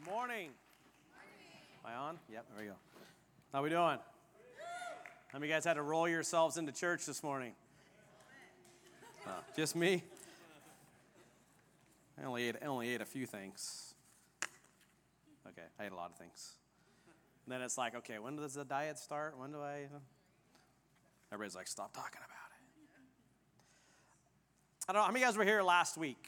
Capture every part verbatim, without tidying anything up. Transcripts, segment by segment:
Good morning. Am I on? Yep, there we go. How we doing? How many of you guys had to roll yourselves into church this morning? Uh, just me? I only ate I only ate a few things. Okay, I ate a lot of things. And then it's like, okay, when does the diet start? When do I? Everybody's like, stop talking about it. I don't know, how many of you guys were here last week?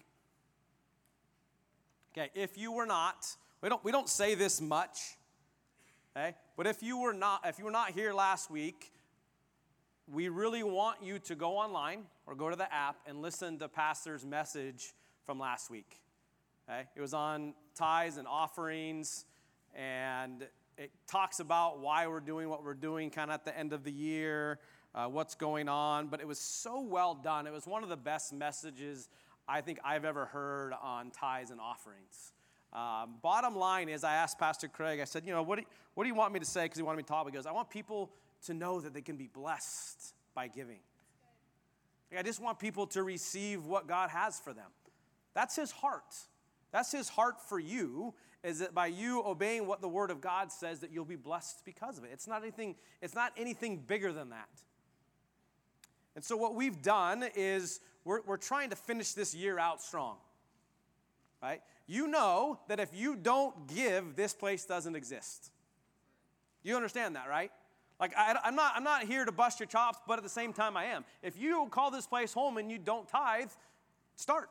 Okay, if you were not, we don't we don't say this much, okay? But if you were not if you were not here last week, we really want you to go online or go to the app and listen to Pastor's message from last week. Okay? It was on tithes and offerings, and it talks about why we're doing what we're doing kind of at the end of the year, uh, what's going on. But it was so well done. It was one of the best messages I think I've ever heard on tithes and offerings. Um, bottom line is, I asked Pastor Craig, I said, you know, what do you, what do you want me to say? Because he wanted me to talk. He goes, I want people to know that they can be blessed by giving. Like, I just want people to receive what God has for them. That's his heart. That's his heart for you, is that by you obeying what the Word of God says, that you'll be blessed because of it. It's not anything, it's not anything bigger than that. And so what we've done is we're, we're trying to finish this year out strong. Right? You know that if you don't give, this place doesn't exist. You understand that, right? Like, I, I'm not I'm not here to bust your chops, but at the same time I am. If you call this place home and you don't tithe, start.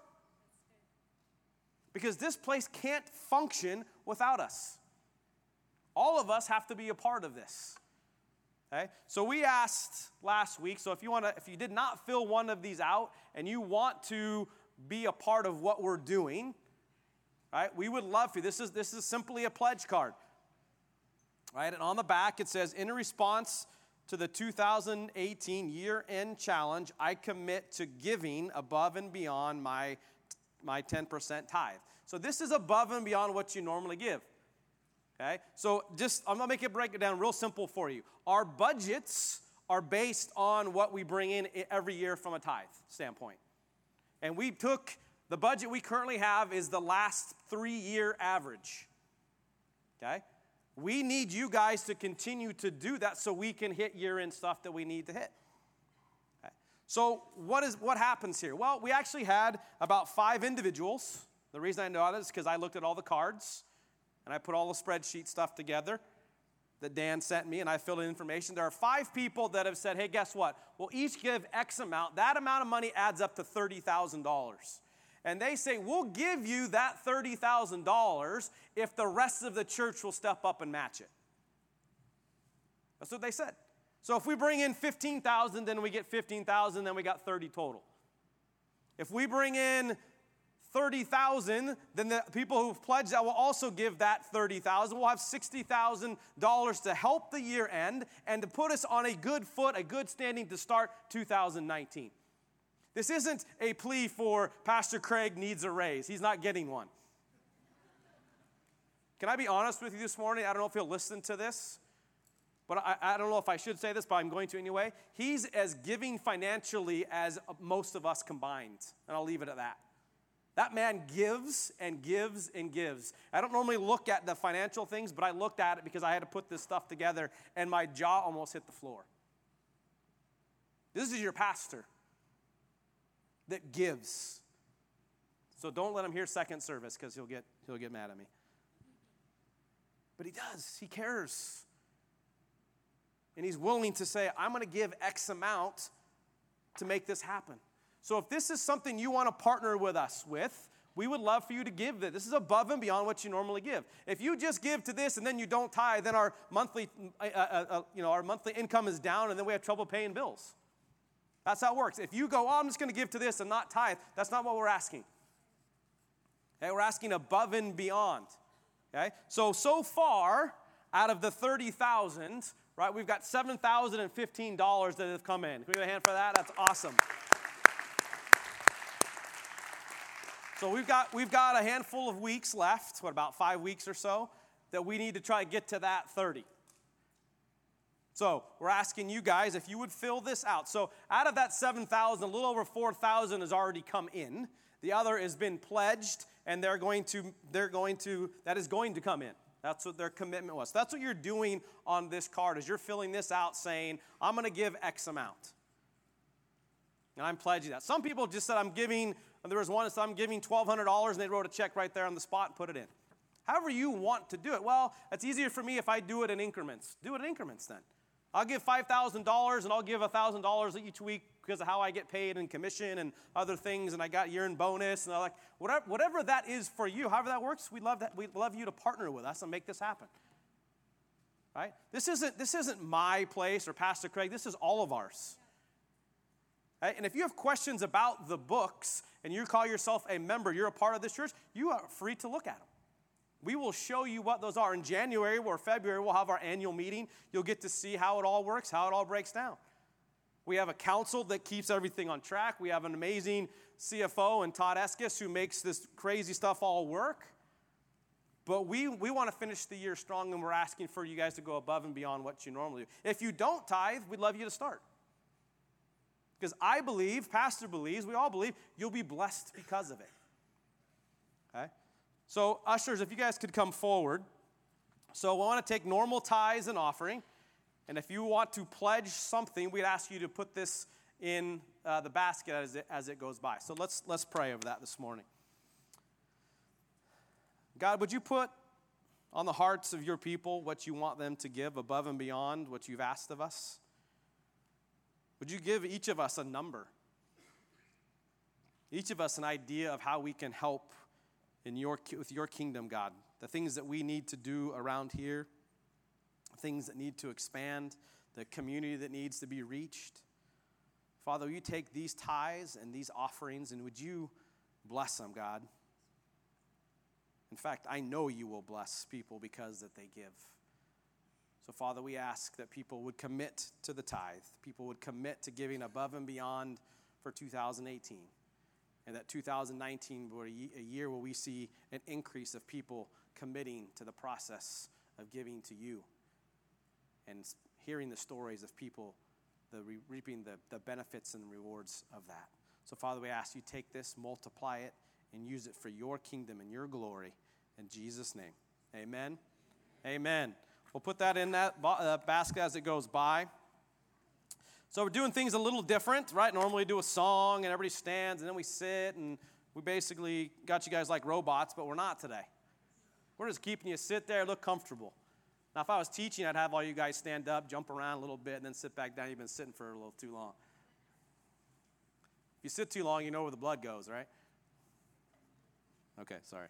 Because this place can't function without us. All of us have to be a part of this. Okay? So we asked last week, so if you want to, if you did not fill one of these out and you want to be a part of what we're doing, right? We would love for you. This is this is simply a pledge card. Right? And on the back it says, in response to the two thousand eighteen year-end challenge, I commit to giving above and beyond my, my ten percent tithe. So this is above and beyond what you normally give. Okay? So just, I'm going to make it break it down real simple for you. Our budgets are based on what we bring in every year from a tithe standpoint. And we took, the budget we currently have is the last three-year average. Okay? We need you guys to continue to do that so we can hit year-end stuff that we need to hit. Okay. So what is what happens here? Well, we actually had about five individuals. The reason I know that is because I looked at all the cards, and I put all the spreadsheet stuff together that Dan sent me, and I filled in information. There are five people that have said, hey, guess what? We'll each give X amount. That amount of money adds up to thirty thousand dollars. And they say, we'll give you that thirty thousand dollars if the rest of the church will step up and match it. That's what they said. So if we bring in fifteen thousand dollars, then we get fifteen thousand dollars, then we got thirty total. If we bring in thirty thousand dollars, then the people who've pledged that will also give that thirty thousand dollars. We'll have sixty thousand dollars to help the year end and to put us on a good foot, a good standing to start two thousand nineteen. This isn't a plea for Pastor Craig needs a raise. He's not getting one. Can I be honest with you this morning? I don't know if he'll listen to this, but I, I don't know if I should say this, but I'm going to anyway. He's as giving financially as most of us combined, and I'll leave it at that. That man gives and gives and gives. I don't normally look at the financial things, but I looked at it because I had to put this stuff together, and my jaw almost hit the floor. This is your pastor that gives. So don't let him hear second service because he'll get he'll get mad at me. But he does. He cares. And he's willing to say, I'm going to give X amount to make this happen. So if this is something you want to partner with us with, we would love for you to give this. This is above and beyond what you normally give. If you just give to this and then you don't tithe, then our monthly uh, uh, uh, you know, our monthly income is down and then we have trouble paying bills. That's how it works. If you go, oh, I'm just going to give to this and not tithe, that's not what we're asking. Okay, we're asking above and beyond. Okay, so, so far, out of the thirty thousand, right, we've got seven thousand fifteen dollars that have come in. Can we give a hand for that? That's awesome. So we've got, we've got a handful of weeks left, what, about five weeks or so, that we need to try to get to that thirty. So we're asking you guys if you would fill this out. So out of that seven thousand, a little over four thousand has already come in. The other has been pledged and they're going to, they're going to, that is going to come in. That's what their commitment was. That's what you're doing on this card, is you're filling this out saying, I'm going to give X amount. And I'm pledging that. Some people just said, I'm giving, there was one that said, I'm giving twelve hundred dollars, and they wrote a check right there on the spot and put it in. However you want to do it. Well, it's easier for me if I do it in increments. Do it in increments then. I'll give five thousand dollars, and I'll give one thousand dollars each week because of how I get paid in commission and other things, and I got year-end bonus, and I like whatever, whatever that is for you, however that works, we'd love that. We'd love you to partner with us and make this happen. Right? This isn't, this isn't my place or Pastor Craig. This is all of ours. Right? And if you have questions about the books and you call yourself a member, you're a part of this church, you are free to look at them. We will show you what those are. In January or February, we'll have our annual meeting. You'll get to see how it all works, how it all breaks down. We have a council that keeps everything on track. We have an amazing C F O and Todd Eskis who makes this crazy stuff all work. But we, we want to finish the year strong, and we're asking for you guys to go above and beyond what you normally do. If you don't tithe, we'd love you to start. Because I believe, Pastor believes, we all believe, you'll be blessed because of it. Okay? So, ushers, if you guys could come forward. So, we want to take normal tithes and offering. And if you want to pledge something, we'd ask you to put this in uh, the basket as it, as it goes by. So, let's, let's pray over that this morning. God, would you put on the hearts of your people what you want them to give above and beyond what you've asked of us? Would you give each of us a number? Each of us an idea of how we can help in your with your kingdom, God. The things that we need to do around here, things that need to expand, the community that needs to be reached. Father, will you take these tithes and these offerings, and would you bless them, God? In fact, I know you will bless people because that they give. So, Father, we ask that people would commit to the tithe. People would commit to giving above and beyond for two thousand eighteen. And that two thousand nineteen will be a year where we see an increase of people committing to the process of giving to you. And hearing the stories of people the re- reaping the, the benefits and rewards of that. So, Father, we ask you take this, multiply it, and use it for your kingdom and your glory. In Jesus' name, amen. Amen. We'll put that in that uh, basket as it goes by. So we're doing things a little different, right? Normally we do a song and everybody stands and then we sit and we basically got you guys like robots, but we're not today. We're just keeping you sit there, look comfortable. Now, if I was teaching, I'd have all you guys stand up, jump around a little bit, and then sit back down. You've been sitting for a little too long. If you sit too long, you know where the blood goes, right? Okay, sorry.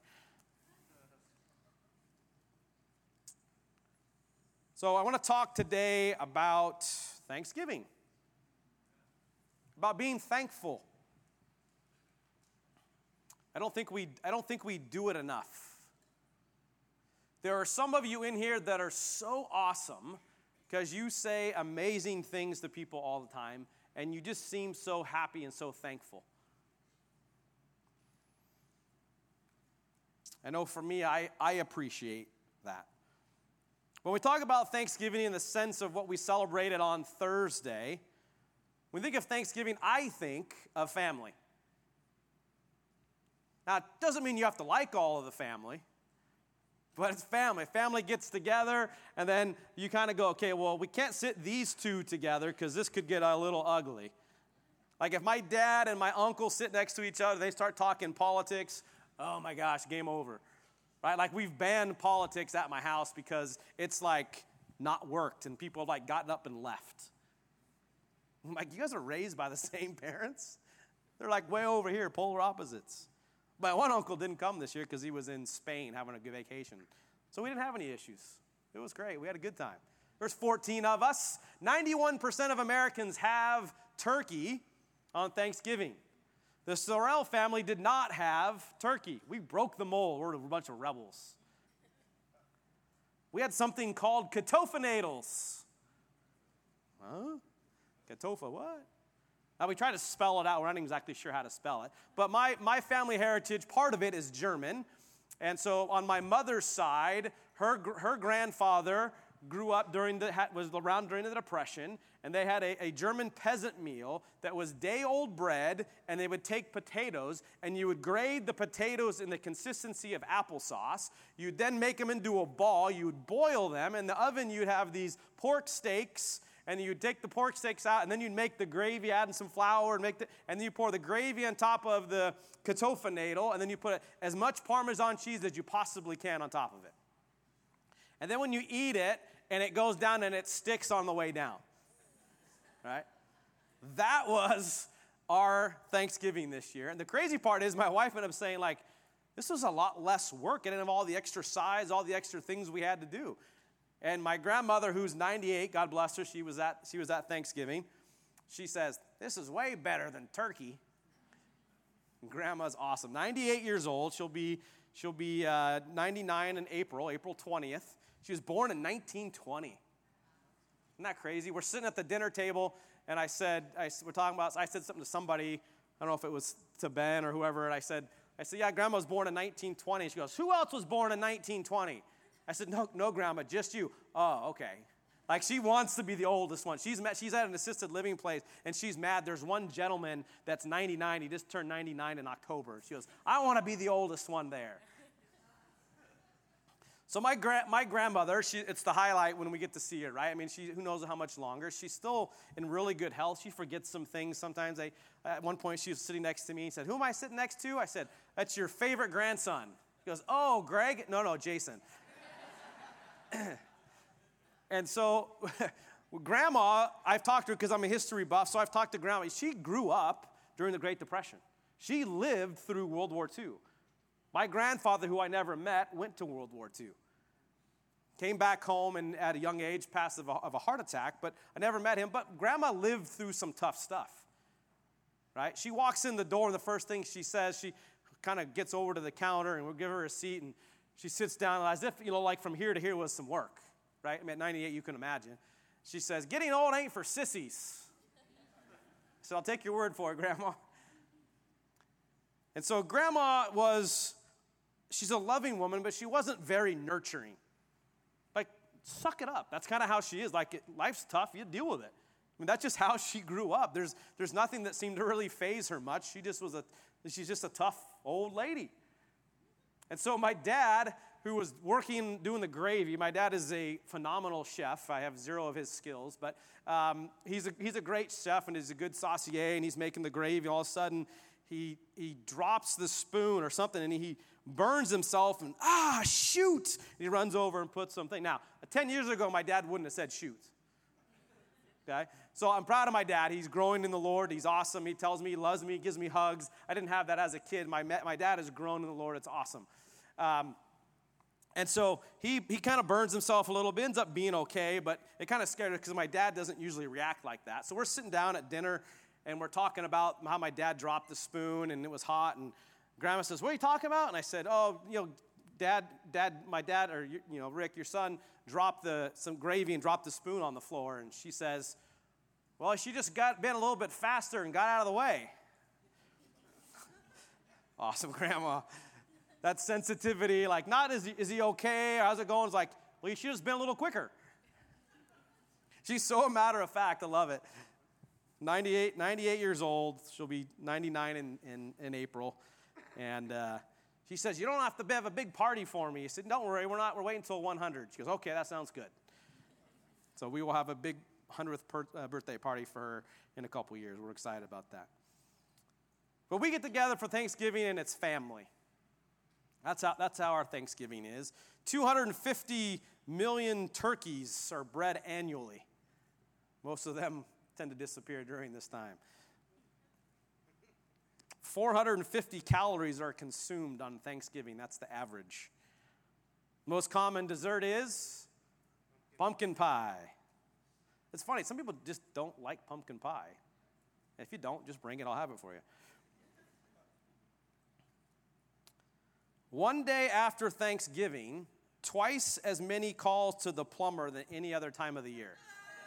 So I want to talk today about Thanksgiving, about being thankful. I don't think we I don't think we do it enough. There are some of you in here that are so awesome because you say amazing things to people all the time, and you just seem so happy and so thankful. I know for me, I, I appreciate that. When we talk about Thanksgiving in the sense of what we celebrated on Thursday, when we think of Thanksgiving, I think of family. Now, it doesn't mean you have to like all of the family, but it's family. Family gets together, and then you kind of go, okay, well, we can't sit these two together because this could get a little ugly. Like if my dad and my uncle sit next to each other, they start talking politics, oh my gosh, game over. Right? Like we've banned politics at my house because it's like not worked and people have like gotten up and left. I'm like, you guys are raised by the same parents? They're like way over here, polar opposites. My one uncle didn't come this year because he was in Spain having a good vacation. So we didn't have any issues. It was great. We had a good time. There's fourteen of us. ninety-one percent of Americans have turkey on Thanksgiving. The Sorrell family did not have turkey. We broke the mold. We're a bunch of rebels. We had something called Katofanadels. Huh? Katofa what? Now, we try to spell it out. We're not exactly sure how to spell it. But my, my family heritage, part of it is German. And so on my mother's side, her, her grandfather grew up during the, was around during the Depression, and they had a, a German peasant meal that was day-old bread, and they would take potatoes, and you would grade the potatoes in the consistency of applesauce. You'd then make them into a ball. You would boil them. In the oven, you'd have these pork steaks, and you'd take the pork steaks out, and then you'd make the gravy, add in some flour, and make the, and then you pour the gravy on top of the Kartoffelknödel, and then you put as much Parmesan cheese as you possibly can on top of it. And then when you eat it, and it goes down and it sticks on the way down, right? That was our Thanksgiving this year. And the crazy part is my wife ended up saying, like, this was a lot less work. It didn't have all the extra sides, all the extra things we had to do. And my grandmother, who's ninety-eight, God bless her, she was at, she was at Thanksgiving. She says, this is way better than turkey. And Grandma's awesome. ninety-eight years old. She'll be, she'll be uh, ninety-nine in April, April twentieth. She was born in nineteen twenty. Isn't that crazy? We're sitting at the dinner table, and I said, I, we're talking about, I said something to somebody, I don't know if it was to Ben or whoever, and I said, I said, yeah, Grandma was born in nineteen twenty. She goes, who else was born in nineteen twenty? I said, no, no, Grandma, just you. Oh, okay. Like, she wants to be the oldest one. She's met, she's at an assisted living place, and she's mad. There's one gentleman that's ninety-nine. He just turned ninety-nine in October. She goes, I want to be the oldest one there. So my gra- my grandmother, she, it's the highlight when we get to see her, right? I mean, she who knows how much longer. She's still in really good health. She forgets some things sometimes. I, at one point, she was sitting next to me and said, who am I sitting next to? I said, that's your favorite grandson. She goes, oh, Greg? No, no, Jason. And so Grandma, I've talked to her because I'm a history buff, so I've talked to Grandma. She grew up during the Great Depression. She lived through World War Two. My grandfather, who I never met, went to World War Two. Came back home and at a young age passed of a, of a heart attack, but I never met him. But Grandma lived through some tough stuff, right? She walks in the door, and the first thing she says, she kind of gets over to the counter, and we'll give her a seat, and she sits down as if, you know, like from here to here was some work, right? I mean, at ninety-eight, you can imagine. She says, getting old ain't for sissies. So I'll take your word for it, Grandma. And so Grandma was, she's a loving woman, but she wasn't very nurturing. Like, suck it up. That's kind of how she is. Like, it, life's tough. You deal with it. I mean, that's just how she grew up. There's there's nothing that seemed to really faze her much. She just was a, she's just a tough old lady. And so my dad, who was working, doing the gravy, my dad is a phenomenal chef. I have zero of his skills, but um, he's, a, he's a great chef, and he's a good saucier, and he's making the gravy. All of a sudden, he, he drops the spoon or something, and he burns himself, and ah, shoot! And he runs over and puts something. Now, ten years ago, my dad wouldn't have said shoot. Okay? So I'm proud of my dad. He's growing in the Lord. He's awesome. He tells me he loves me. He gives me hugs. I didn't have that as a kid. My, my dad has grown in the Lord. It's awesome. Um, and so he he kind of burns himself a little bit, ends up being okay, but it kind of scared her because my dad doesn't usually react like that. So we're sitting down at dinner, and we're talking about how my dad dropped the spoon, and it was hot, and Grandma says, what are you talking about? And I said, oh, you know, Dad, Dad, my dad, or, you know, Rick, your son, dropped the some gravy and dropped the spoon on the floor. And she says, well, she just got been a little bit faster and got out of the way. Awesome, Grandma. That sensitivity, like, not is he, is he okay? How's it going? It's like, well, you should have just been a little quicker. She's so a matter of fact. I love it. ninety-eight, ninety-eight years old. She'll be ninety-nine in, in, in April. And uh, she says, you don't have to have a big party for me. I said, don't worry, we're not. We're waiting until one hundred. She goes, okay, that sounds good. So we will have a big hundredth per, uh, birthday party for her in a couple years. We're excited about that. But we get together for Thanksgiving, and it's family. That's how, that's how our Thanksgiving is. two hundred fifty million turkeys are bred annually. Most of them tend to disappear during this time. four hundred fifty calories are consumed on Thanksgiving. That's the average. Most common dessert is pumpkin pie. It's funny, some people just don't like pumpkin pie. If you don't, just bring it, I'll have it for you. One day after Thanksgiving, twice as many calls to the plumber than any other time of the year.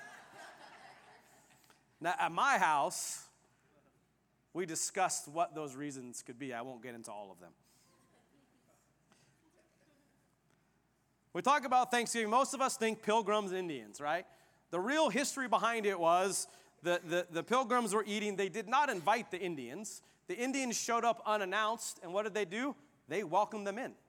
Now, at my house, we discussed what those reasons could be. I won't get into all of them. We talk about Thanksgiving, most of us think Pilgrims, Indians, right? The real history behind it was the, the, the Pilgrims were eating. They did not invite the Indians. The Indians showed up unannounced, and what did they do? They welcomed them in.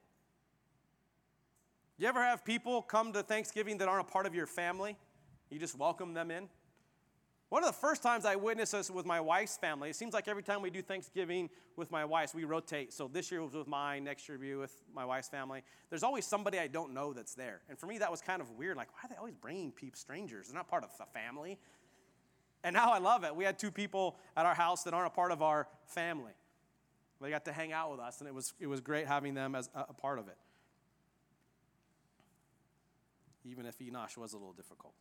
You ever have people come to Thanksgiving that aren't a part of your family? You just welcome them in? One of the first times I witnessed this with my wife's family, it seems like every time we do Thanksgiving with my wife's, we rotate. So this year was with mine, next year will be with my wife's family. There's always somebody I don't know that's there. And for me, that was kind of weird. Like, why are they always bringing people, strangers? They're not part of the family. And now I love it. We had two people at our house that aren't a part of our family. They got to hang out with us, and it was, it was great having them as a, a part of it. Even if Enosh was a little difficult.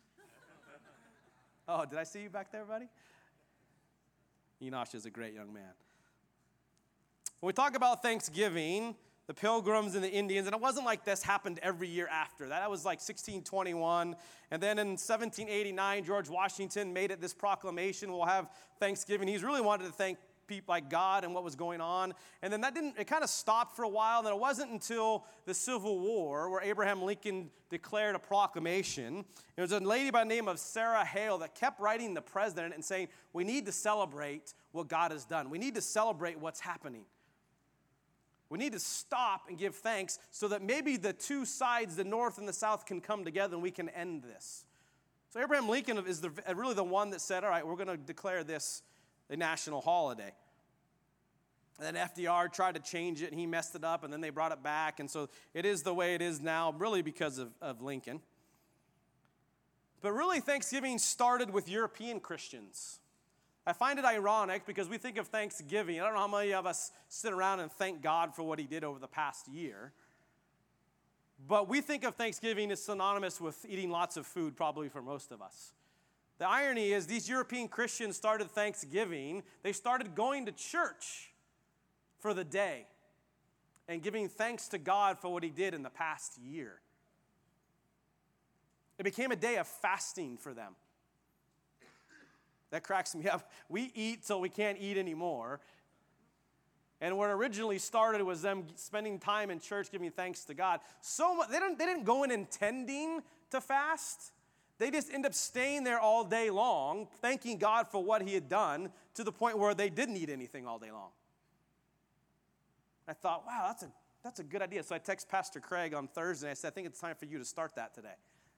Oh, did I see you back there, buddy? Enosh is a great young man. When we talk about Thanksgiving, the Pilgrims and the Indians, and it wasn't like this happened every year after that. That was like sixteen twenty-one. And then in seventeen eighty-nine, George Washington made it this proclamation, we'll have Thanksgiving. He's really wanted to thank people like God and what was going on. And then that didn't, it kind of stopped for a while. And then it wasn't until the Civil War where Abraham Lincoln declared a proclamation. There was a lady by the name of Sarah Hale that kept writing the president and saying, we need to celebrate what God has done. We need to celebrate what's happening. We need to stop and give thanks so that maybe the two sides, the North and the South, can come together and we can end this. So Abraham Lincoln is the, really the one that said, all right, we're going to declare this a national holiday. And then F D R tried to change it, and he messed it up, and then they brought it back. And so it is the way it is now, really because of, of Lincoln. But really, Thanksgiving started with European Christians. I find it ironic because we think of Thanksgiving. I don't know how many of us sit around and thank God for what he did over the past year. But we think of Thanksgiving as synonymous with eating lots of food, probably for most of us. The irony is these European Christians started Thanksgiving. They started going to church for the day and giving thanks to God for what he did in the past year. It became a day of fasting for them. That cracks me up. We eat till we can't eat anymore. And what originally started was them spending time in church giving thanks to God. So much, they didn't, they didn't go in intending to fast. They just end up staying there all day long, thanking God for what he had done, to the point where they didn't eat anything all day long. I thought, wow, that's a, that's a good idea. So I text Pastor Craig on Thursday. I said, I think it's time for you to start that today.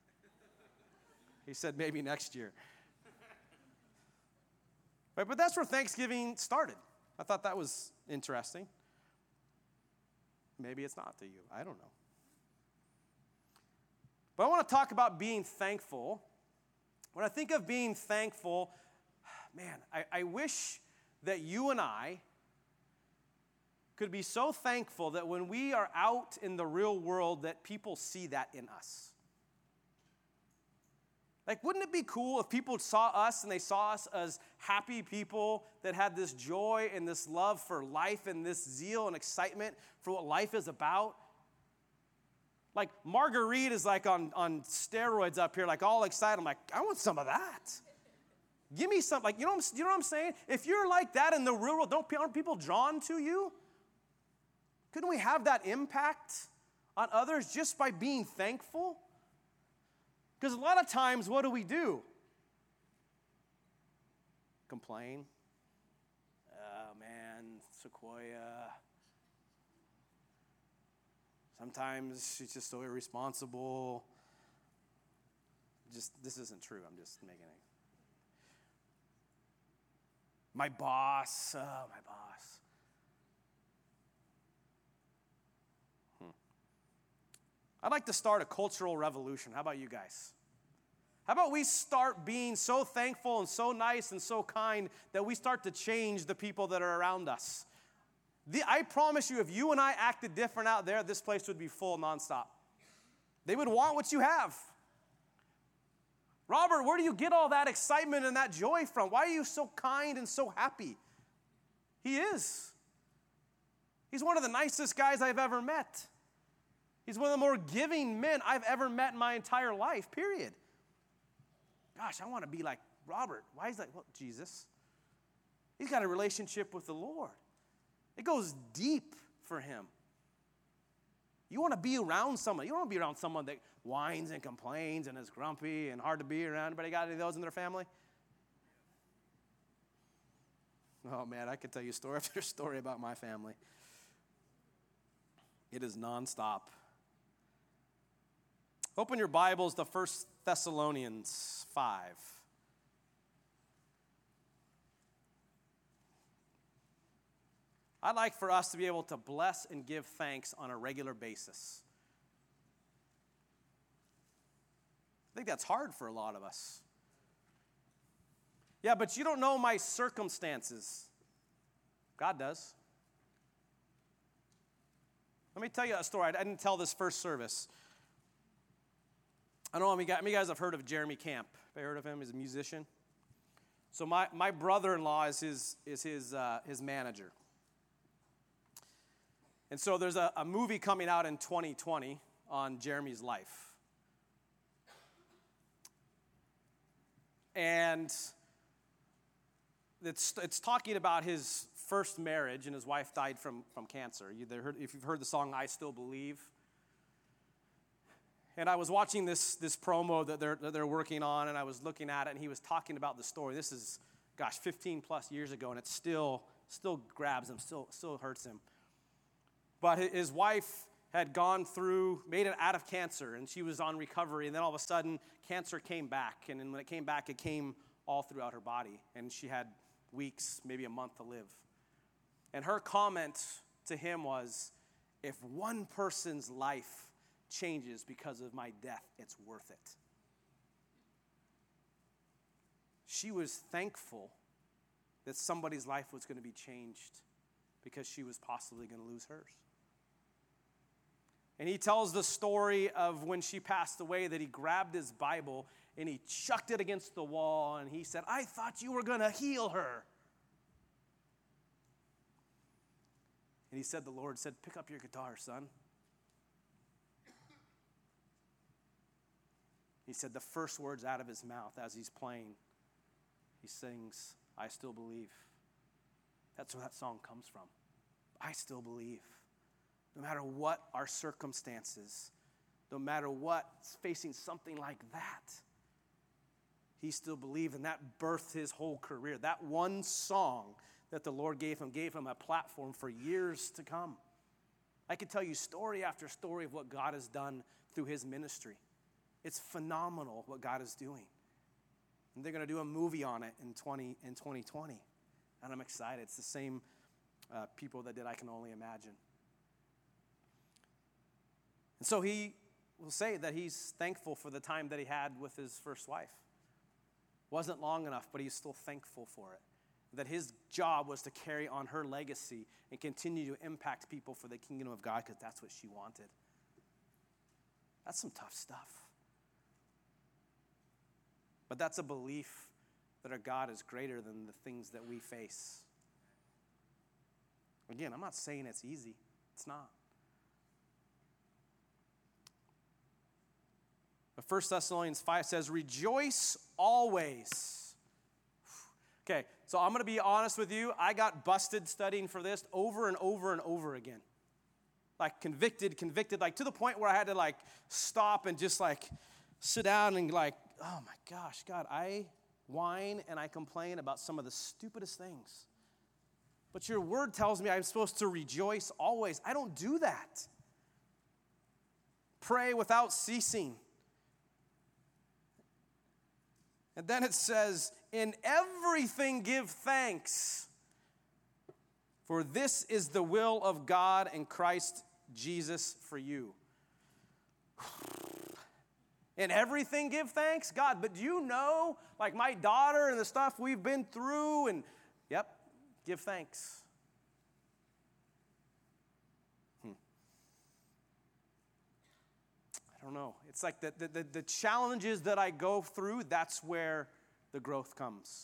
He said, maybe next year. Right, but that's where Thanksgiving started. I thought that was interesting. Maybe it's not to you. I don't know. But I want to talk about being thankful. When I think of being thankful, man, I, I wish that you and I could be so thankful that when we are out in the real world that people see that in us. Like, wouldn't it be cool if people saw us and they saw us as happy people that had this joy and this love for life and this zeal and excitement for what life is about? Like, Marguerite is like on, on steroids up here, like all excited. I'm like, I want some of that. Give me some, like, you know, you know what I'm saying? If you're like that in the real world, don't, aren't people drawn to you? Couldn't we have that impact on others just by being thankful? Because a lot of times, what do we do? Complain. Oh, man, Sequoia. Sometimes she's just so irresponsible. Just, this isn't true. I'm just making it. My boss. Oh, my boss. I'd like to start a cultural revolution. How about you guys? How about we start being so thankful and so nice and so kind that we start to change the people that are around us? The, I promise you, if you and I acted different out there, this place would be full nonstop. They would want what you have. Robert, where do you get all that excitement and that joy from? Why are you so kind and so happy? He is. He's one of the nicest guys I've ever met. He's one of the more giving men I've ever met in my entire life, period. Gosh, I want to be like Robert. Why is that? Well, Jesus. He's got a relationship with the Lord. It goes deep for him. You want to be around someone. You don't want to be around someone that whines and complains and is grumpy and hard to be around. Anybody got any of those in their family? Oh, man, I could tell you story after story about my family. It is nonstop. Open your Bibles to First Thessalonians five. I'd like for us to be able to bless and give thanks on a regular basis. I think that's hard for a lot of us. Yeah, but you don't know my circumstances. God does. Let me tell you a story. I didn't tell this first service. I don't know how many guys have heard of Jeremy Camp. Have you heard of him? He's a musician. So my, my brother-in-law is his, is his, uh, his manager. And so there's a, a movie coming out in twenty twenty on Jeremy's life. And it's, it's talking about his first marriage, and his wife died from, from cancer. You heard, if you've heard the song, I Still Believe. And I was watching this, this promo that they're, that they're working on, and I was looking at it, and he was talking about the story. This is, gosh, fifteen plus years ago, and it still, still grabs him, still, still hurts him. But his wife had gone through, made it out of cancer, and she was on recovery, and then all of a sudden, cancer came back, and when it came back, it came all throughout her body, and she had weeks, maybe a month to live. And her comment to him was, if one person's life changes because of my death, it's worth it. She was thankful that somebody's life was going to be changed because she was possibly going to lose hers. And he tells the story of when she passed away that he grabbed his Bible and he chucked it against the wall and he said, I thought you were going to heal her. And he said, the Lord said, pick up your guitar, son. He said the first words out of his mouth as he's playing, he sings, I still believe. That's where that song comes from. I still believe. No matter what our circumstances, no matter what's facing something like that, he still believed, and that birthed his whole career. That one song that the Lord gave him, gave him a platform for years to come. I could tell you story after story of what God has done through his ministry. It's phenomenal what God is doing. And they're going to do a movie on it in twenty in twenty twenty. And I'm excited. It's the same uh, people that did I Can Only Imagine. And so he will say that he's thankful for the time that he had with his first wife. Wasn't long enough, but he's still thankful for it. That his job was to carry on her legacy and continue to impact people for the kingdom of God because that's what she wanted. That's some tough stuff. But that's a belief that our God is greater than the things that we face. Again, I'm not saying it's easy. It's not. But First Thessalonians five says, rejoice always. Okay, so I'm going to be honest with you. I got busted studying for this over and over and over again. Like convicted, convicted, like to the point where I had to like stop and just like sit down and like, oh my gosh, God, I whine and I complain about some of the stupidest things. But your word tells me I'm supposed to rejoice always. I don't do that. Pray without ceasing. And then it says, in everything give thanks, for this is the will of God in Christ Jesus for you. In everything give thanks? God, but do you know, like my daughter and the stuff we've been through, and yep, give thanks. Hmm. I don't know. It's like the, the, the challenges that I go through, that's where the growth comes.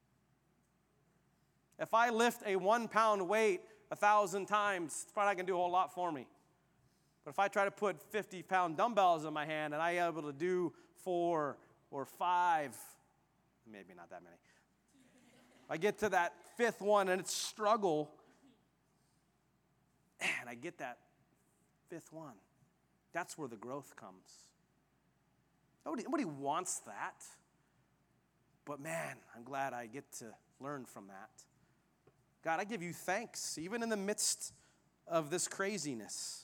If I lift a one pound weight a thousand times, it's probably not going to do a whole lot for me. But if I try to put fifty pound dumbbells in my hand and I'm able to do four or five, maybe not that many. I get to that fifth one and it's struggle, and I get that fifth one. That's where the growth comes. Nobody, nobody wants that. But man, I'm glad I get to learn from that. God, I give you thanks, even in the midst of this craziness.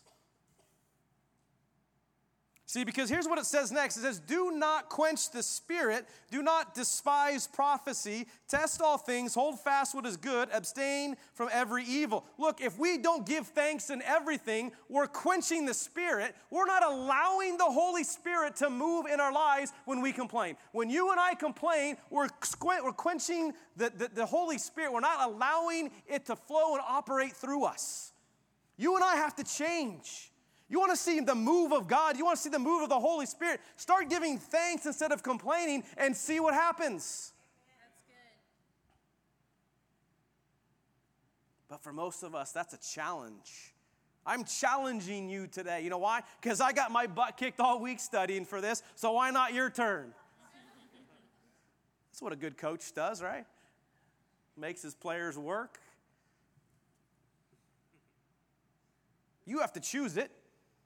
See, because here's what it says next. It says, do not quench the spirit. Do not despise prophecy. Test all things. Hold fast what is good. Abstain from every evil. Look, if we don't give thanks in everything, we're quenching the spirit. We're not allowing the Holy Spirit to move in our lives when we complain. When you and I complain, we're, squ- we're quenching the, the, the Holy Spirit. We're not allowing it to flow and operate through us. You and I have to change. You want to see the move of God. You want to see the move of the Holy Spirit. Start giving thanks instead of complaining and see what happens. That's good. But for most of us, that's a challenge. I'm challenging you today. You know why? Because I got my butt kicked all week studying for this, so why not your turn? That's what a good coach does, right? Makes his players work. You have to choose it.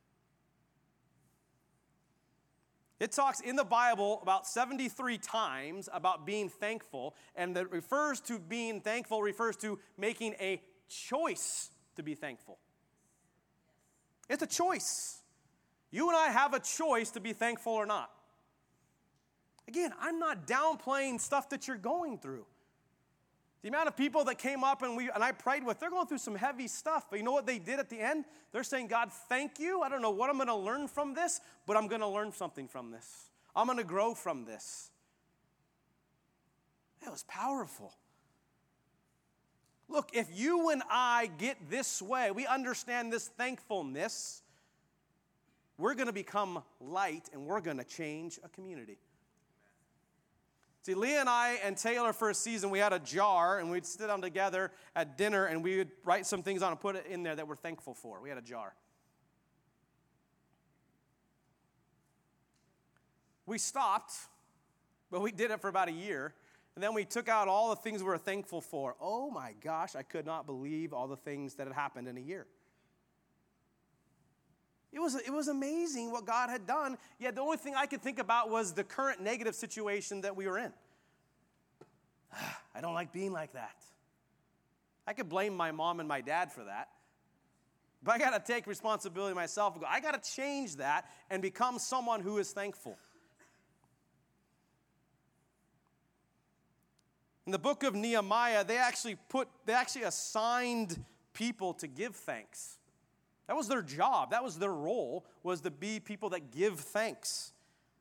It talks in the Bible about seventy-three times about being thankful, and that refers to being thankful refers to making a choice to be thankful. It's a choice. You and I have a choice to be thankful or not. Again, I'm not downplaying stuff that you're going through. The amount of people that came up and we and I prayed with, they're going through some heavy stuff. But you know what they did at the end? They're saying, God, thank you. I don't know what I'm going to learn from this, but I'm going to learn something from this. I'm going to grow from this. It was powerful. Look, if you and I get this way, we understand this thankfulness, we're going to become light and we're going to change a community. See, Leah and I and Taylor for a season, we had a jar, and we'd sit down together at dinner, and we would write some things on and put it in there that we're thankful for. We had a jar. We stopped, but we did it for about a year, and then we took out all the things we were thankful for. Oh my gosh, I could not believe all the things that had happened in a year. It was, it was amazing what God had done, yet the only thing I could think about was the current negative situation that we were in. I don't like being like that. I could blame my mom and my dad for that, but I got to take responsibility myself and go, I got to change that and become someone who is thankful. In the book of Nehemiah, they actually put, they actually assigned people to give thanks. That was their job. That was their role, was to be people that give thanks.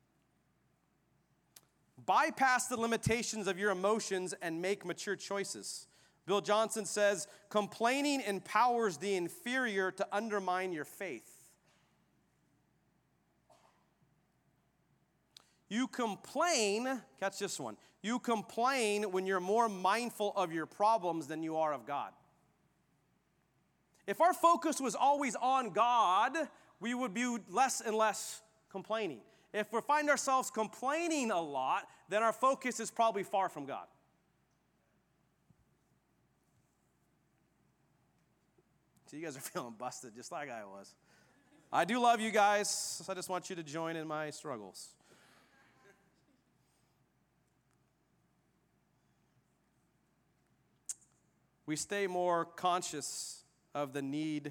Bypass the limitations of your emotions and make mature choices. Bill Johnson says, complaining empowers the inferior to undermine your faith. You complain, catch this one, you complain when you're more mindful of your problems than you are of God. If our focus was always on God, we would be less and less complaining. If we find ourselves complaining a lot, then our focus is probably far from God. So you guys are feeling busted just like I was. I do love you guys. I just want you to join in my struggles. We stay more conscious of the need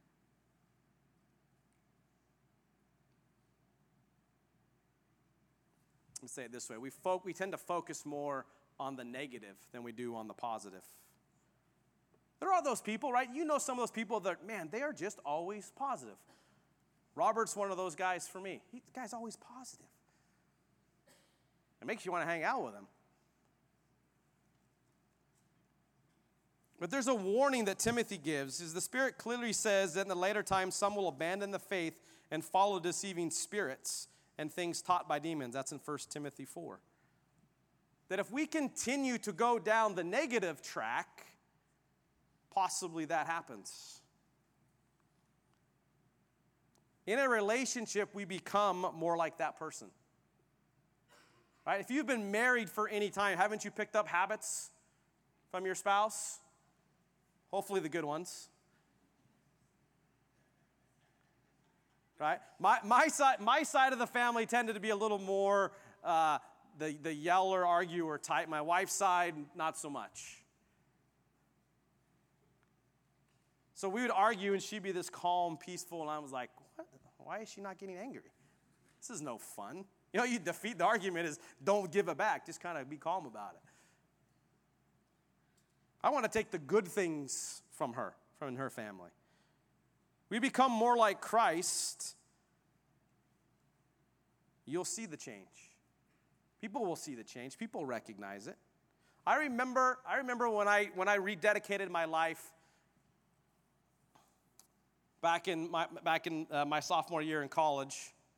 let me say it this way. We, fo- we tend to focus more on the negative than we do on the positive. There are those people, right? You know some of those people that, man, they are just always positive. Robert's one of those guys for me. He, the guy's always positive. It makes you want to hang out with him. But there's a warning that Timothy gives. Is the Spirit clearly says that in the later times some will abandon the faith and follow deceiving spirits and things taught by demons. That's in First Timothy four. That if we continue to go down the negative track, possibly that happens. In a relationship, we become more like that person. Right? If you've been married for any time, haven't you picked up habits from your spouse? Hopefully the good ones. right? My, my, side, my side of the family tended to be a little more uh, the, the yeller, arguer type. My wife's side, not so much. So we would argue, and she'd be this calm, peaceful, and I was like, what? Why is she not getting angry? This is no fun. You know, you defeat the argument is don't give it back. Just kind of be calm about it. I want to take the good things from her, from her family. We become more like Christ, you'll see the change. People will see the change. People recognize it. I remember, I remember when I when I rededicated my life back in my back in uh, my sophomore year in college.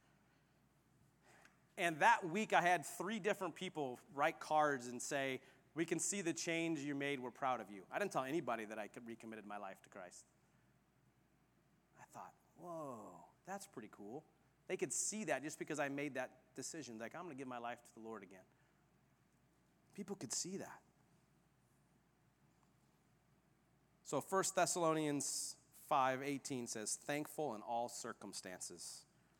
And that week I had three different people write cards and say, "We can see the change you made. We're proud of you." I didn't tell anybody that I recommitted my life to Christ. I thought, whoa, that's pretty cool. They could see that just because I made that decision. Like, I'm going to give my life to the Lord again. People could see that. So First Thessalonians five eighteen says, thankful in all circumstances.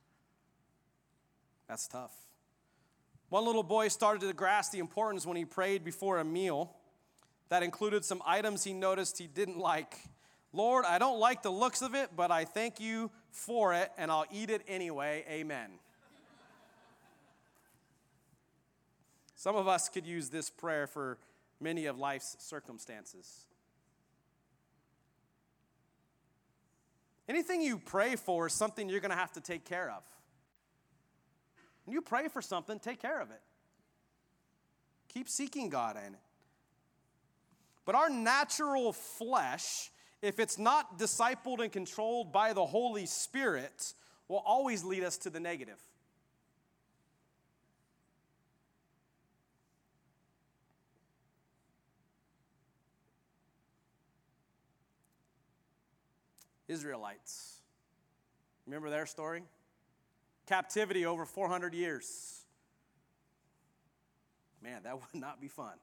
That's tough. One little boy started to grasp the importance when he prayed before a meal that included some items he noticed he didn't like. Lord, I don't like the looks of it, but I thank you for it, and I'll eat it anyway. Amen. Some of us could use this prayer for many of life's circumstances. Anything you pray for is something you're going to have to take care of. When you pray for something, take care of it. Keep seeking God in it. But our natural flesh, if it's not discipled and controlled by the Holy Spirit, will always lead us to the negative. Israelites. Remember their story? Captivity over four hundred years. Man, that would not be fun.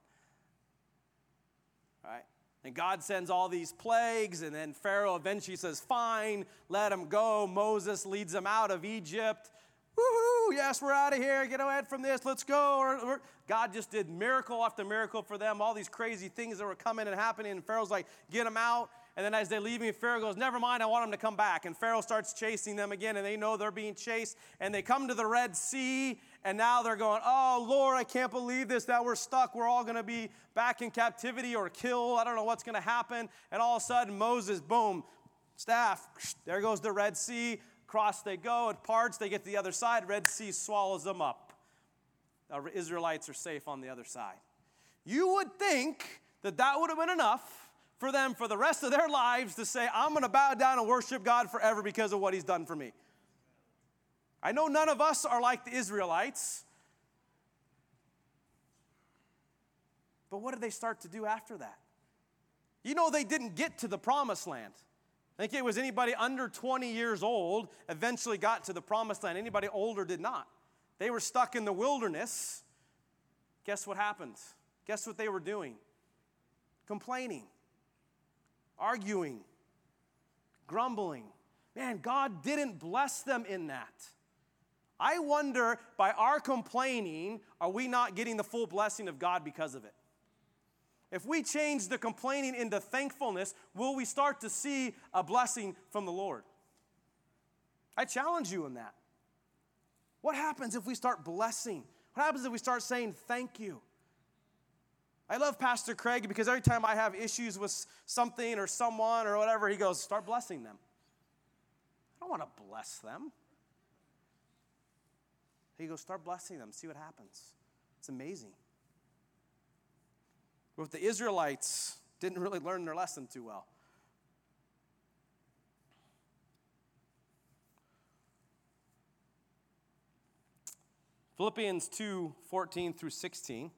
Right? And God sends all these plagues, and then Pharaoh eventually says, fine, let them go. Moses leads them out of Egypt. Woohoo, yes, we're out of here. Get away from this. Let's go. God just did miracle after miracle for them, all these crazy things that were coming and happening, and Pharaoh's like, get them out. And then as they're leaving, Pharaoh goes, never mind, I want them to come back. And Pharaoh starts chasing them again, and they know they're being chased. And they come to the Red Sea, and now they're going, oh, Lord, I can't believe this, that we're stuck. We're all going to be back in captivity or killed. I don't know what's going to happen. And all of a sudden, Moses, boom, staff, there goes the Red Sea. Across they go, it parts, they get to the other side. Red Sea swallows them up. The Israelites are safe on the other side. You would think that that would have been enough for them for the rest of their lives to say, I'm going to bow down and worship God forever because of what he's done for me. I know none of us are like the Israelites. But what did they start to do after that? You know, they didn't get to the promised land. I think it was anybody under twenty years old eventually got to the promised land. Anybody older did not. They were stuck in the wilderness. Guess what happened? Guess what they were doing? Complaining. Arguing, grumbling. Man, God didn't bless them in that. I wonder, by our complaining, are we not getting the full blessing of God because of it? If we change the complaining into thankfulness, will we start to see a blessing from the Lord? I challenge you in that. What happens if we start blessing? What happens if we start saying thank you? I love Pastor Craig because every time I have issues with something or someone or whatever, he goes, start blessing them. I don't want to bless them. He goes, start blessing them, see what happens. It's amazing. But the Israelites didn't really learn their lesson too well. Philippians two, fourteen through sixteen.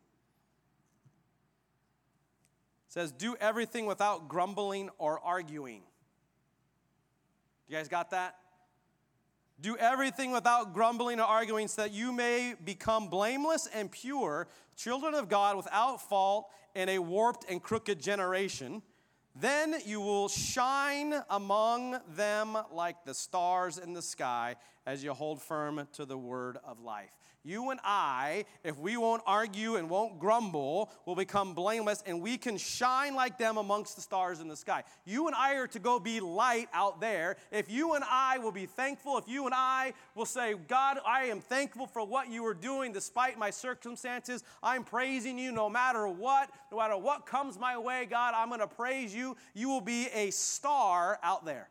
Says, do everything without grumbling or arguing. You guys got that? Do everything without grumbling or arguing so that you may become blameless and pure, children of God without fault in a warped and crooked generation. Then you will shine among them like the stars in the sky as you hold firm to the word of life. You and I, if we won't argue and won't grumble, will become blameless, and we can shine like them amongst the stars in the sky. You and I are to go be light out there. If you and I will be thankful, if you and I will say, God, I am thankful for what you are doing despite my circumstances. I'm praising you no matter what. No matter what comes my way, God, I'm going to praise you. You will be a star out there.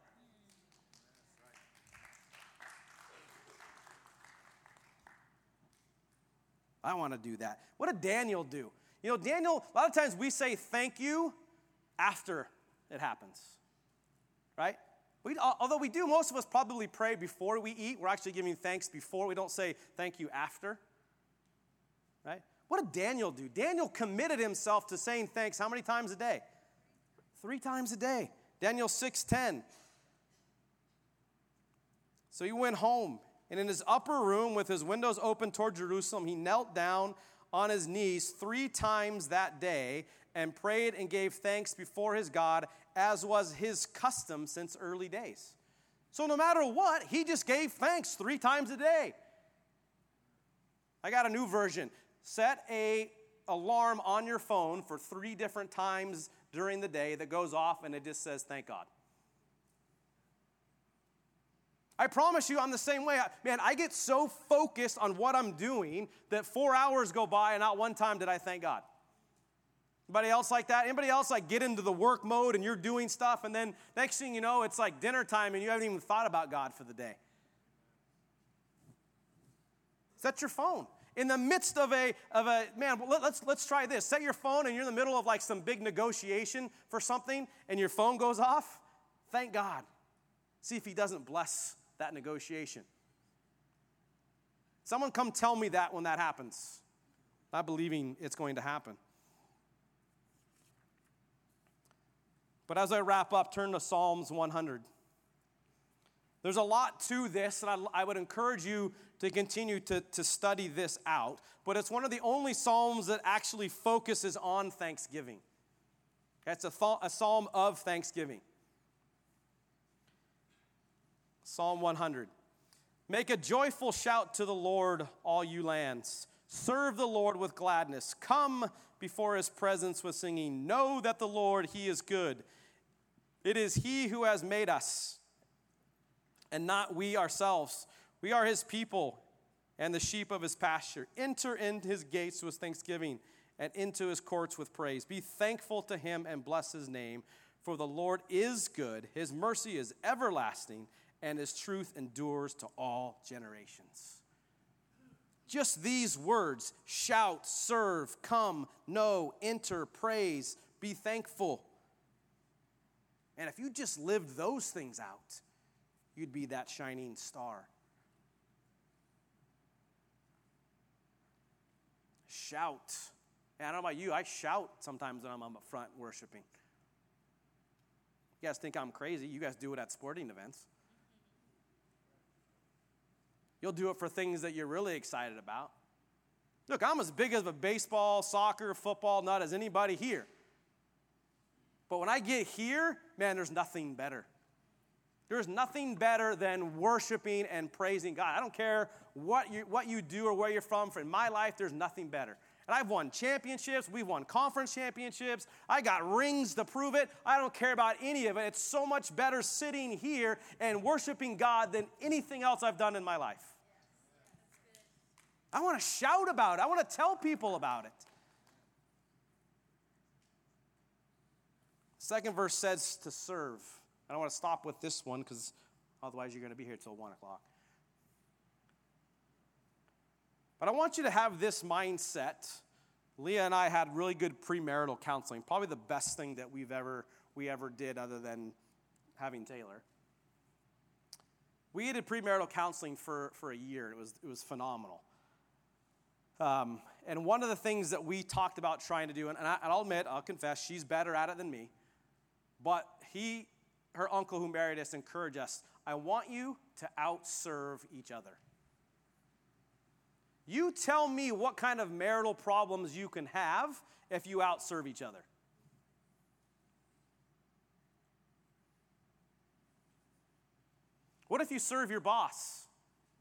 I want to do that. What did Daniel do? You know, Daniel, a lot of times we say thank you after it happens, right? We, although we do, most of us probably pray before we eat. We're actually giving thanks before. We don't say thank you after, right? What did Daniel do? Daniel committed himself to saying thanks how many times a day? Three times a day. Daniel six ten. So he went home. And in his upper room, with his windows open toward Jerusalem, he knelt down on his knees three times that day and prayed and gave thanks before his God, as was his custom since early days. So no matter what, he just gave thanks three times a day. I got a new version. Set a alarm on your phone for three different times during the day that goes off, and it just says, thank God. I promise you I'm the same way. Man, I get so focused on what I'm doing that four hours go by and not one time did I thank God. Anybody else like that? Anybody else like get into the work mode and you're doing stuff and then next thing you know, it's like dinner time and you haven't even thought about God for the day? Set your phone. In the midst of a, of a man, let's, let's try this. Set your phone and you're in the middle of like some big negotiation for something and your phone goes off. Thank God. See if he doesn't bless that negotiation. Someone come tell me that when that happens. Not believing it's going to happen. But as I wrap up, turn to Psalms one hundred. There's a lot to this, and I, I would encourage you to continue to, to study this out. But it's one of the only Psalms that actually focuses on thanksgiving. It's a, th- a psalm of thanksgiving. Psalm one hundred. Make a joyful shout to the Lord, all you lands. Serve the Lord with gladness. Come before his presence with singing. Know that the Lord, he is good. It is he who has made us, and not we ourselves. We are his people and the sheep of his pasture. Enter into his gates with thanksgiving and into his courts with praise. Be thankful to him and bless his name, for the Lord is good. His mercy is everlasting, and his truth endures to all generations. Just these words, shout, serve, come, know, enter, praise, be thankful. And if you just lived those things out, you'd be that shining star. Shout. And I don't know about you, I shout sometimes when I'm up front worshiping. You guys think I'm crazy. You guys do it at sporting events. You'll do it for things that you're really excited about. Look, I'm as big of a baseball, soccer, football nut as anybody here. But when I get here, man, there's nothing better. There's nothing better than worshiping and praising God. I don't care what you, what you do or where you're from. For in my life, there's nothing better. And I've won championships. We've won conference championships. I got rings to prove it. I don't care about any of it. It's so much better sitting here and worshiping God than anything else I've done in my life. I want to shout about it. I want to tell people about it. Second verse says to serve. I don't want to stop with this one because otherwise you're going to be here till one o'clock. But I want you to have this mindset. Leah and I had really good premarital counseling, probably the best thing that we've ever we ever did other than having Taylor. We did premarital counseling for, for a year. It was it was phenomenal. Um, and one of the things that we talked about trying to do, and, I, and I'll admit, I'll confess, she's better at it than me. But he, her uncle who married us, encouraged us, I want you to outserve each other. You tell me what kind of marital problems you can have if you outserve each other. What if you serve your boss?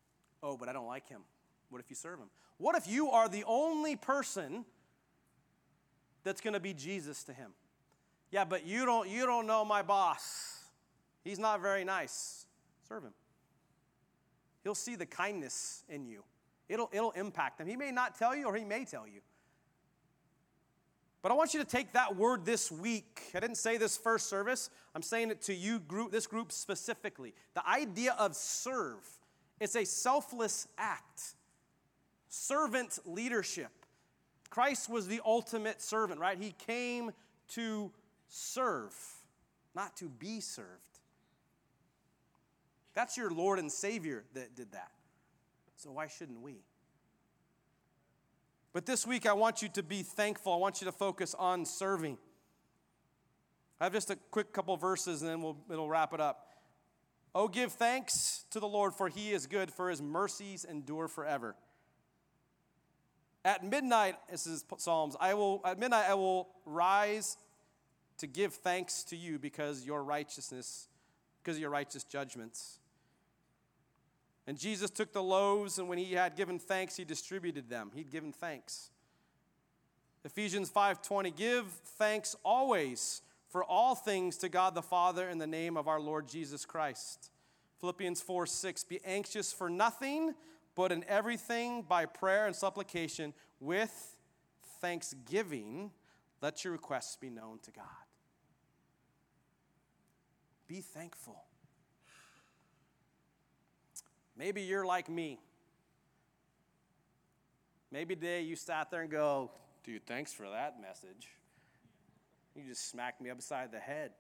Oh, but I don't like him. What if you serve him? What if you are the only person that's going to be Jesus to him? Yeah, but you don't you don't know my boss. He's not very nice. Serve him. He'll see the kindness in you. It'll, it'll impact him. He may not tell you, or he may tell you. But I want you to take that word this week. I didn't say this first service. I'm saying it to you, group, this group specifically. The idea of serve. It's a selfless act. Servant leadership. Christ was the ultimate servant, right? He came to serve, not to be served. That's your Lord and Savior that did that. So why shouldn't we? But this week, I want you to be thankful. I want you to focus on serving. I have just a quick couple verses, and then we'll, it'll wrap it up. Oh, give thanks to the Lord, for he is good, for his mercies endure forever. At midnight, this is Psalms, I will, at midnight I will rise to give thanks to you because your righteousness, because of your righteous judgments. And Jesus took the loaves, and when he had given thanks, he distributed them. He'd given thanks. Ephesians five twenty, give thanks always for all things to God the Father in the name of our Lord Jesus Christ. Philippians four six, be anxious for nothing, but in everything by prayer and supplication with thanksgiving, let your requests be known to God. Be thankful. Maybe you're like me. Maybe today you sat there and go, dude, thanks for that message. You just smacked me upside the head.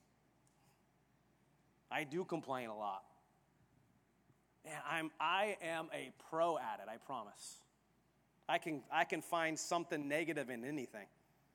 I do complain a lot. And I'm, I am a pro at it, I promise. I can, I can find something negative in anything.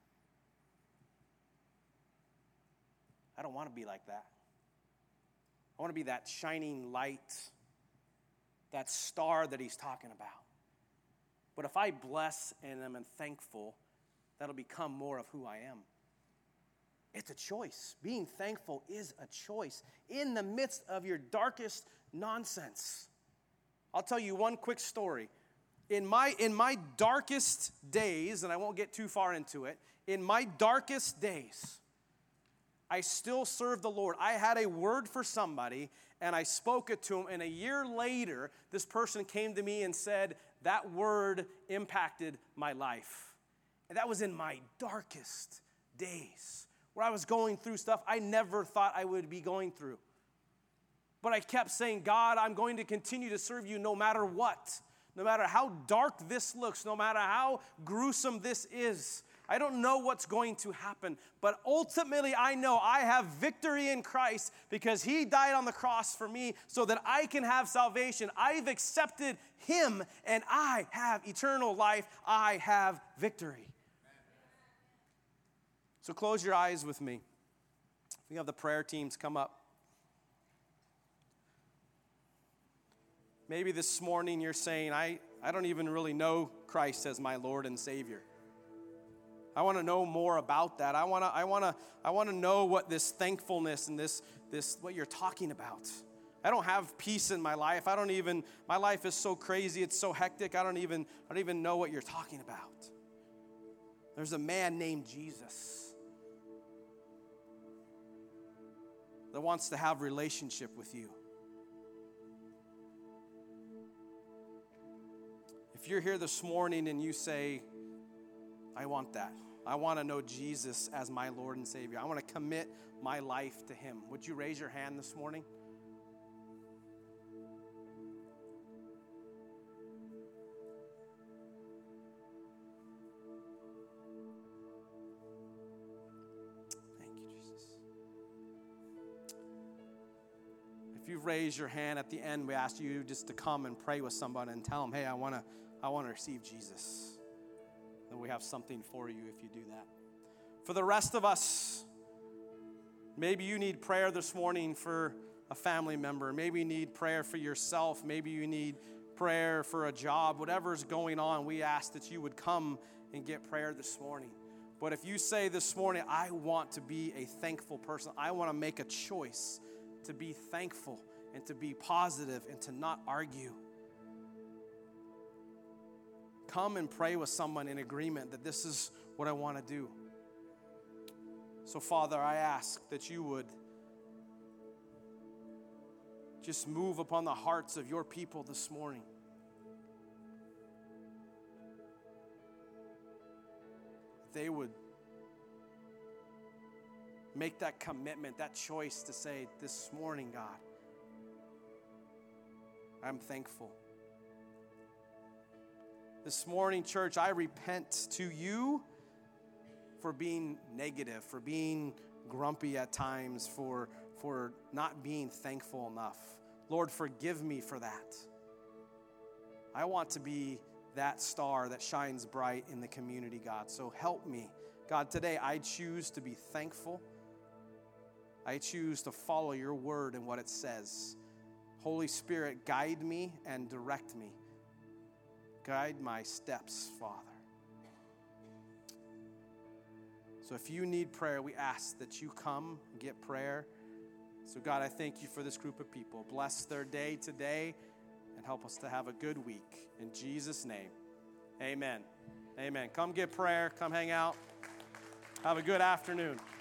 I don't want to be like that. I want to be that shining light, that star that he's talking about. But if I bless and am thankful, that'll become more of who I am. It's a choice. Being thankful is a choice in the midst of your darkest nonsense. I'll tell you one quick story. In my, in my darkest days, and I won't get too far into it, in my darkest days, I still served the Lord. I had a word for somebody, and I spoke it to him, and a year later, this person came to me and said, that word impacted my life. And that was in my darkest days, where I was going through stuff I never thought I would be going through. But I kept saying, God, I'm going to continue to serve you no matter what, no matter how dark this looks, no matter how gruesome this is. I don't know what's going to happen, but ultimately I know I have victory in Christ because he died on the cross for me so that I can have salvation. I've accepted him and I have eternal life. I have victory. So close your eyes with me. We have the prayer teams come up. Maybe this morning you're saying, I, I don't even really know Christ as my Lord and Savior. I want to know more about that. I want to I want to I want to know what this thankfulness and this this what you're talking about. I don't have peace in my life. I don't even my life is so crazy, it's so hectic. I don't even I don't even know what you're talking about. There's a man named Jesus that wants to have relationship with you. If you're here this morning and you say, I want that. I want to know Jesus as my Lord and Savior. I want to commit my life to him. Would you raise your hand this morning? Thank you, Jesus. If you've raised your hand at the end, we ask you just to come and pray with someone and tell them, hey, I want to I want to receive Jesus. And we have something for you if you do that. For the rest of us, maybe you need prayer this morning for a family member. Maybe you need prayer for yourself. Maybe you need prayer for a job. Whatever's going on, we ask that you would come and get prayer this morning. But if you say this morning, I want to be a thankful person. I want to make a choice to be thankful and to be positive and to not argue. come and pray with someone in agreement that this is what I want to do. So, Father, I ask that you would just move upon the hearts of your people this morning. They would make that commitment, that choice to say, this morning, God, I'm thankful. This morning, church, I repent to you for being negative, for being grumpy at times, for, for not being thankful enough. Lord, forgive me for that. I want to be that star that shines bright in the community, God. So help me. God, today I choose to be thankful. I choose to follow your word and what it says. Holy Spirit, guide me and direct me. Guide my steps, Father. So if you need prayer, we ask that you come and get prayer. So God, I thank you for this group of people. Bless their day today and help us to have a good week. In Jesus' name, amen. Amen. Come get prayer. Come hang out. Have a good afternoon.